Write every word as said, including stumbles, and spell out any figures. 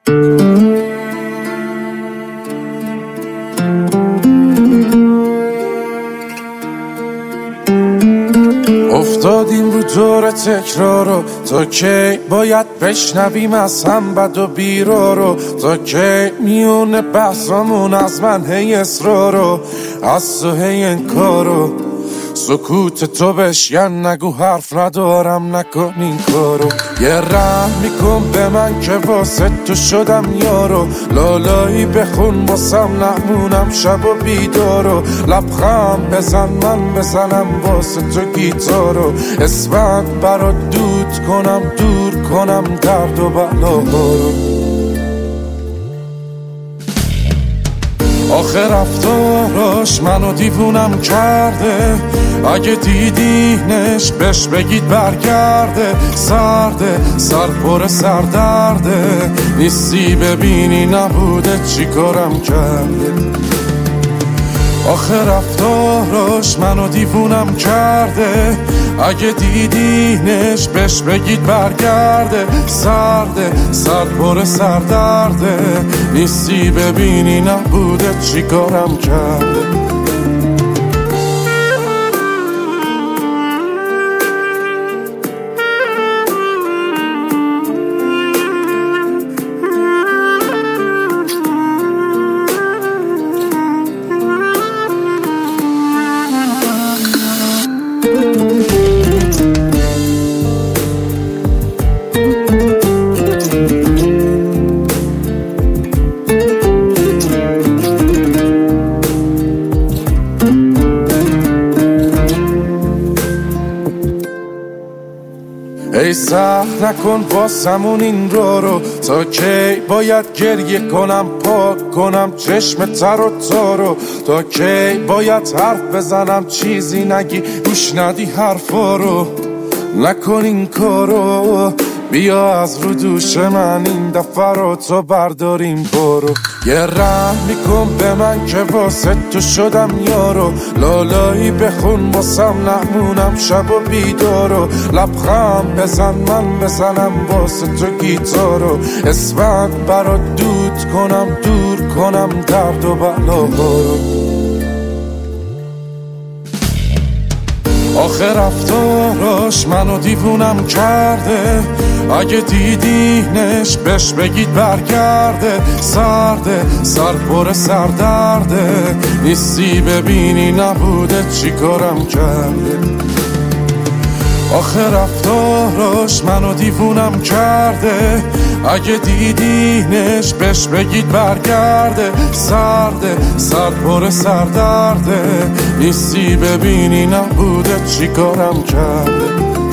افتادیم رو دور تکرارو، تا کی باید بشنویم از هم بد و بیرارو؟ تا کی میونه بحثامون از من هی اصرارو، از تو هی انکارو؟ سکوت تو بشکن، نگو حرف ندارم نکن این کارو. یه رحم میکن به من که واسه تو شدم یارو، لالایی بخون باسم نمونم شب و بیدارو. لبخند بزن من بزنم واسه تو گیتارو، اسمت برا دود کنم دور کنم درد و بلاهارو. آخه رفتاراش منو دیوونم کرده، اگه دیدینش بهش بگید برگرده. سرده سر پر سر درده، نیستی ببینی نبوده چی کارم کرده. آخه رفتاراش منو دیوونم کرده، اگه دیدینش بهش بگید برگرده. سرده سر پر سر درده، نیستی ببینی نبوده چی کارم کرده. ای سهر نکن واسمون این رو رو، تا کی باید گریه کنم پاک کنم چشم تر و تارو؟ تا کی باید حرف بزنم چیزی نگی گوش ندی حرفا رو؟ نکن این کارو، بیا از رو دوش من این دفعه رو تو برداریم برو. یه رحم میکن به من که واسه تو شدم یارو، لالایی بخون باسم نمونم شب و بیدارو. لبخند بزن من بزنم واسه تو گیتارو، اسمت برا دود کنم دور کنم درد و بلاهارو. آخه رفتاراش منو دیوونم کرده، اگه دیدینش بهش بگید برگرده. سرده سر پر سر درده، نیستی ببینی نبوده چی کارم کرده. آخه رفتاراش منو دیوونم کرده، اگه دیدینش بهش بگید برگرده. سرده سر پر سر درده، نیستی ببینی نبوده چی کارم کرده.